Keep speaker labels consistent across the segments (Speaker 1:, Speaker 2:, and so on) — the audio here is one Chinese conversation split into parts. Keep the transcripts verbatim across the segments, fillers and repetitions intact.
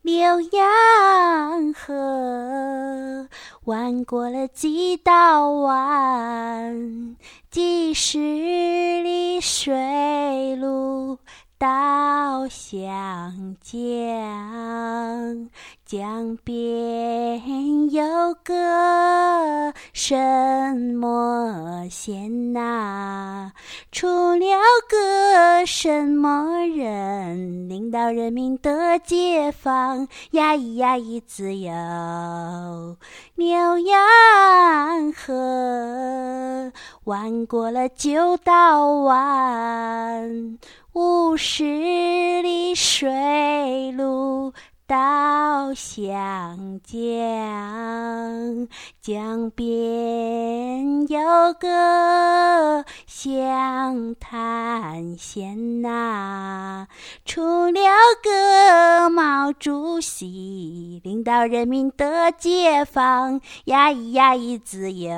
Speaker 1: 浏阳河，弯过了几道弯，几十里水路到湘江。江边有个什么县呐？出了个什么人，领导人民的解放，呀咿呀咿自由。浏阳河，弯过了九道弯，五十里水路到湘江。江边有个湘潭县呐，出了个毛主席，领导人民的解放，呀咿呀咿自由。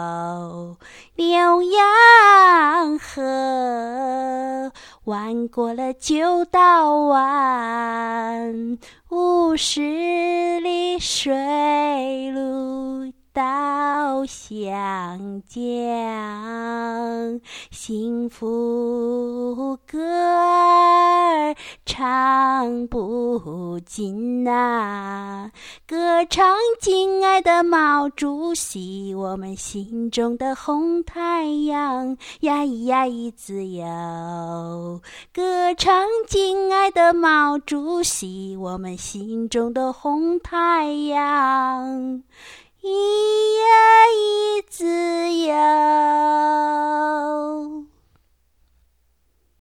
Speaker 1: 浏阳河，弯过了九道弯，五十里水路到湘江。幸福歌儿唱不尽啊，歌唱敬爱的毛主席，我们心中的红太阳，呀咿呀咿自由。歌唱敬爱的毛主席，我们心中的红太阳，咿呀咿自由。